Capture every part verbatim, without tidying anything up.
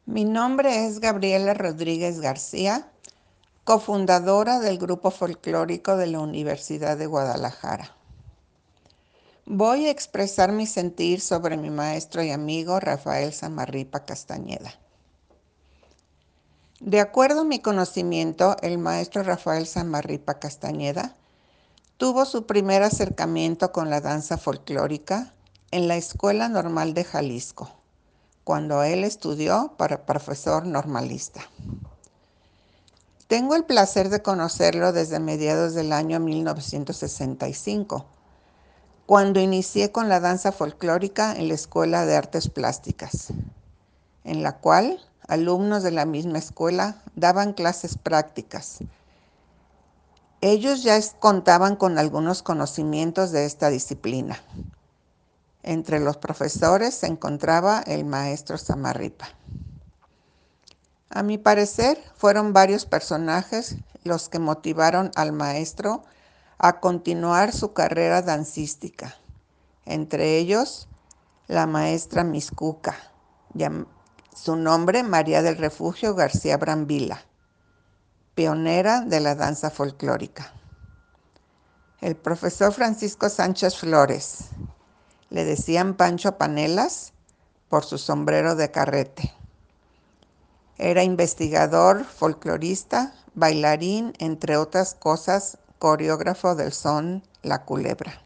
Mi nombre es Gabriela Rodríguez García, cofundadora del Grupo Folclórico de la Universidad de Guadalajara. Voy a expresar mi sentir sobre mi maestro y amigo Rafael Samarripa Castañeda. De acuerdo a mi conocimiento, el maestro Rafael Samarripa Castañeda tuvo su primer acercamiento con la danza folclórica en la Escuela Normal de Jalisco, cuando él estudió para profesor normalista. Tengo el placer de conocerlo desde mediados del año mil novecientos sesenta y cinco, cuando inicié con la danza folclórica en la Escuela de Artes Plásticas, en la cual alumnos de la misma escuela daban clases prácticas. Ellos ya contaban con algunos conocimientos de esta disciplina. Entre los profesores se encontraba el maestro Samarripa. A mi parecer, fueron varios personajes los que motivaron al maestro a continuar su carrera dancística, entre ellos la maestra Mixcuca, su nombre María del Refugio García Brambila, pionera de la danza folclórica. El profesor Francisco Sánchez Flores, le decían Pancho Panelas por su sombrero de carrete. Era investigador, folclorista, bailarín, entre otras cosas, coreógrafo del son La Culebra.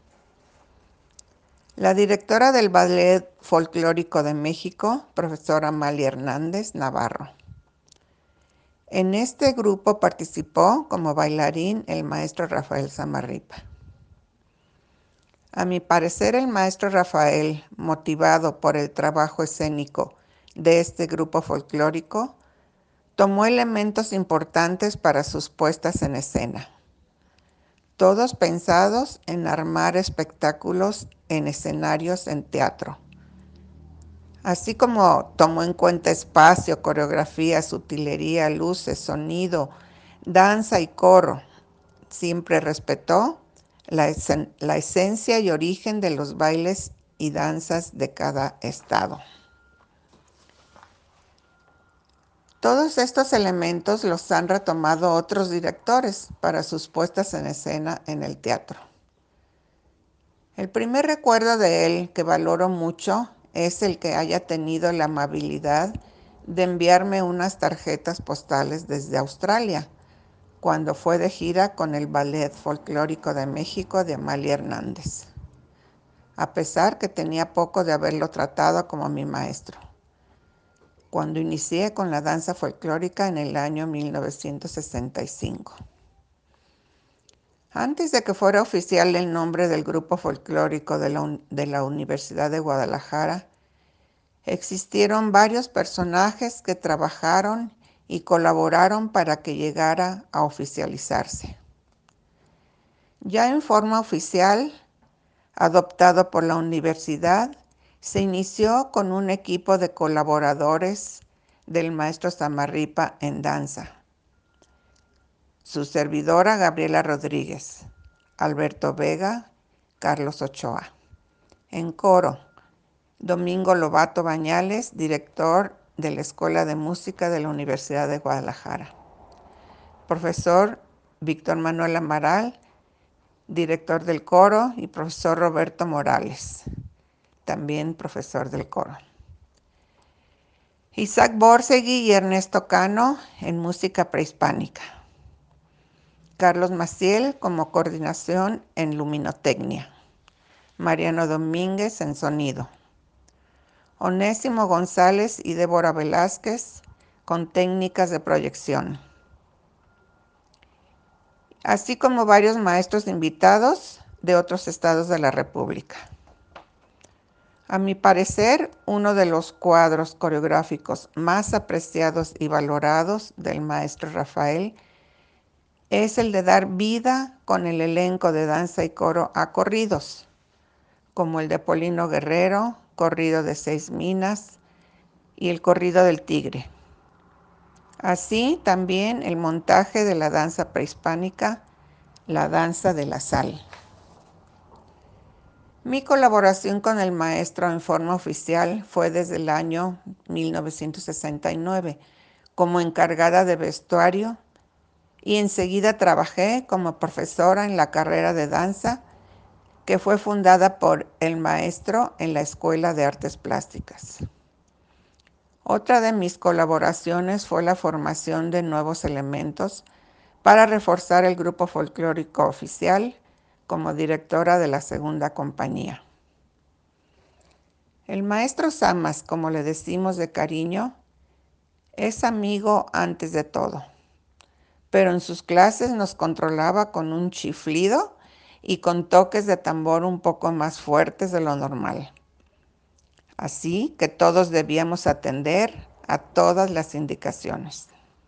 La directora del Ballet Folclórico de México, profesora Amalia Hernández Navarro. En este grupo participó como bailarín el maestro Rafael Samarripa. A mi parecer, el maestro Rafael, motivado por el trabajo escénico de este grupo folclórico, tomó elementos importantes para sus puestas en escena, todos pensados en armar espectáculos en escenarios en teatro. Así como tomó en cuenta espacio, coreografía, utilería, luces, sonido, danza y coro, siempre respetó la, esen- la esencia y origen de los bailes y danzas de cada estado. Todos estos elementos los han retomado otros directores para sus puestas en escena en el teatro. El primer recuerdo de él que valoro mucho es el que haya tenido la amabilidad de enviarme unas tarjetas postales desde Australia, cuando fue de gira con el Ballet Folclórico de México de Amalia Hernández, a pesar que tenía poco de haberlo tratado como mi maestro, cuando inicié con la danza folclórica en el año mil novecientos sesenta y cinco. Antes de que fuera oficial el nombre del grupo folclórico de la, de la Universidad de Guadalajara, existieron varios personajes que trabajaron y colaboraron para que llegara a oficializarse. Ya en forma oficial, adoptado por la universidad, se inició con un equipo de colaboradores del maestro Samarripa en danza. Su servidora Gabriela Rodríguez, Alberto Vega, Carlos Ochoa. En coro, Domingo Lobato Bañales, director de la Escuela de Música de la Universidad de Guadalajara. Profesor Víctor Manuel Amaral, director del coro, y profesor Roberto Morales, también profesor del coro. Isaac Borsegui y Ernesto Cano en música prehispánica. Carlos Maciel como coordinación en luminotecnia. Mariano Domínguez en sonido. Onésimo González y Débora Velázquez con técnicas de proyección. Así como varios maestros invitados de otros estados de la República. A mi parecer, uno de los cuadros coreográficos más apreciados y valorados del maestro Rafael es el de dar vida con el elenco de danza y coro a corridos, como el de Polino Guerrero, Corrido de Seis Minas y el Corrido del Tigre. Así también el montaje de la danza prehispánica, la danza de la sal. Mi colaboración con el maestro en forma oficial fue desde el año mil novecientos sesenta y nueve como encargada de vestuario y enseguida trabajé como profesora en la carrera de danza que fue fundada por el maestro en la Escuela de Artes Plásticas. Otra de mis colaboraciones fue la formación de nuevos elementos para reforzar el grupo folclórico oficial como directora de la segunda compañía. El maestro Samas, como le decimos de cariño, es amigo antes de todo, pero en sus clases nos controlaba con un chiflido y con toques de tambor un poco más fuertes de lo normal. Así que todos debíamos atender a todas las indicaciones.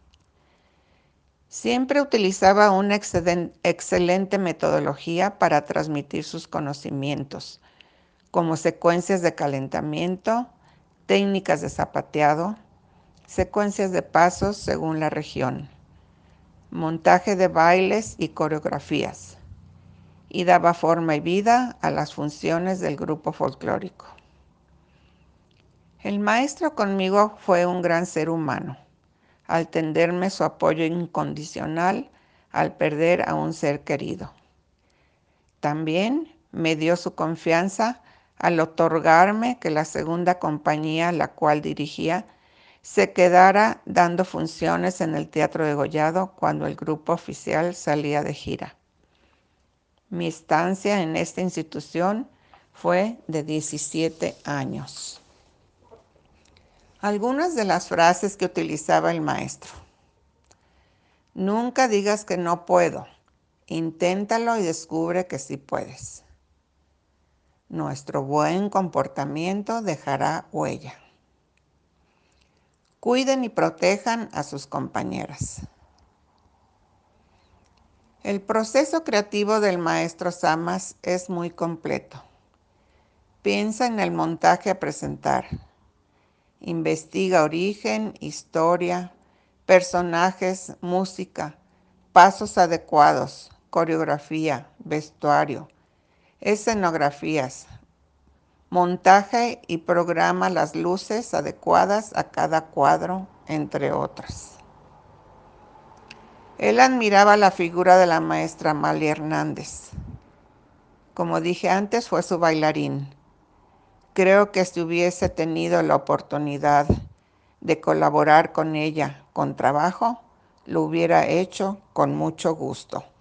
Siempre utilizaba una excelente metodología para transmitir sus conocimientos, como secuencias de calentamiento, técnicas de zapateado, secuencias de pasos según la región, montaje de bailes y coreografías, y daba forma y vida a las funciones del grupo folclórico. El maestro conmigo fue un gran ser humano, al tenderme su apoyo incondicional al perder a un ser querido. También me dio su confianza al otorgarme que la segunda compañía, la cual dirigía, se quedara dando funciones en el Teatro Degollado cuando el grupo oficial salía de gira. Mi estancia en esta institución fue de diecisiete años. Algunas de las frases que utilizaba el maestro. Nunca digas que no puedo. Inténtalo y descubre que sí puedes. Nuestro buen comportamiento dejará huella. Cuiden y protejan a sus compañeras. El proceso creativo del maestro Samas es muy completo. Piensa en el montaje a presentar. Investiga origen, historia, personajes, música, pasos adecuados, coreografía, vestuario, escenografías, montaje y programa las luces adecuadas a cada cuadro, entre otras. Él admiraba la figura de la maestra Amalia Hernández. Como dije antes, fue su bailarín. Creo que si hubiese tenido la oportunidad de colaborar con ella con trabajo, lo hubiera hecho con mucho gusto.